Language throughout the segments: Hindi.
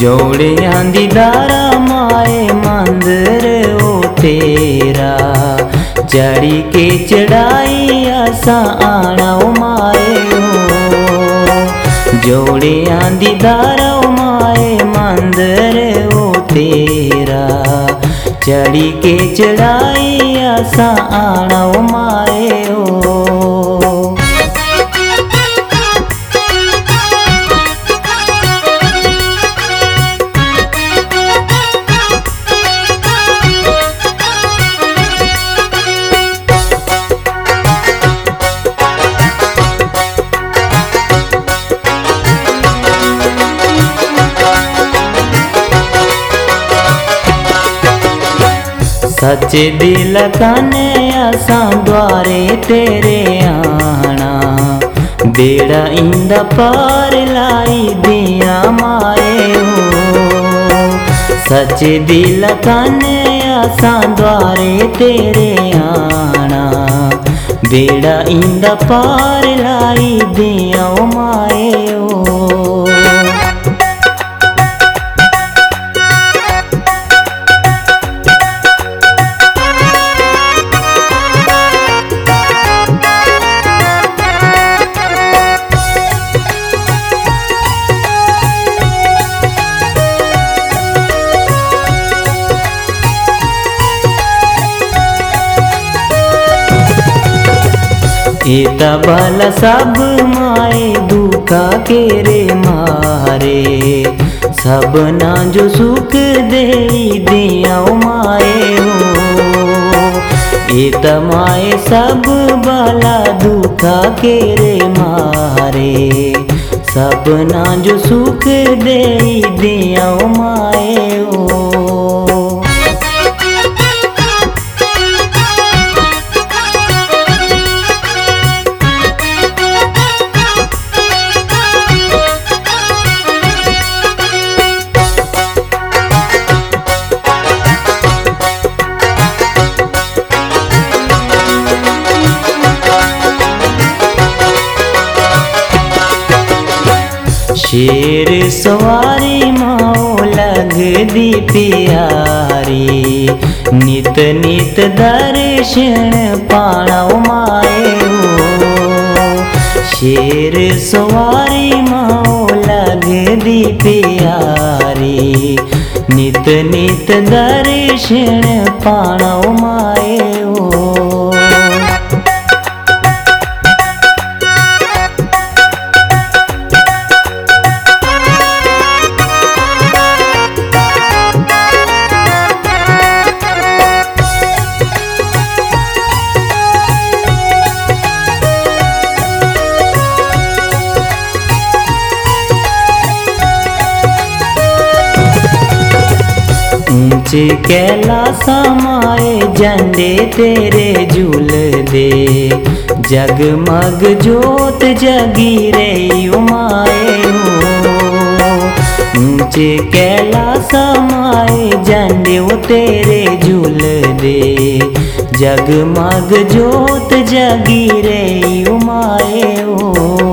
जोड़ियां दीदारा माए मंदिर ओ तेरा, चढ़ी के चढ़ाई असा आना माए ओ। जोड़ियां दीदारा माए मंदिर ओ तेरा, चढ़ी के चढ़ाई असा आना माए ओ। सच्चे दिल कने असा द्वारे तेरे आना, बेड़ा इंदा पार लाई दिया माए हो। सच्चे दिल कने असा द्वारे तेरे आना, बेड़ा इंदा पार लाई दिया माए हो। एता बाला सब माए दुखा के रे मारे, सब ना जो सुख दे दिया माए हो। एता माए सब बाला दुखा के रे मारे, सब ना जो सुख दे दिया माए हो। शेर सवारी माओ लग दी प्यारी, नित नित दर्शन पाना माए हो। शेर सवारी माओ लग दी प्यारी, नित नित दर्शन पाना माए हो। ऊंचे कैलाश माए झंडे तेरे झूल दे, जगमग जोत जगी रही माए हो। ऊंचे कैलाश माए झंडे तेरे झूल दे, जगमग जोत जगी रही माए हो।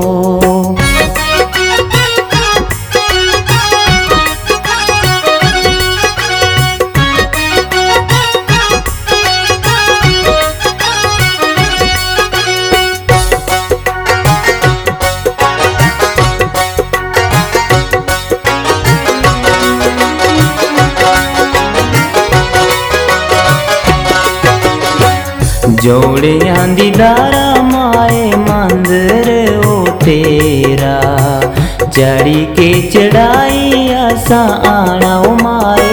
जोड़ियां दीदारा माए मंदिर ओ तेरा, चढ़ी के चढ़ाई असा आना माए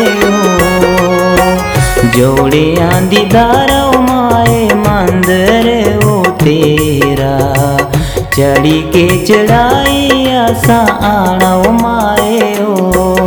हो। जोड़ियां दीदारा माए मंदिर ओ तेरा, चढ़ी के चढ़ाई असा आना माए हो।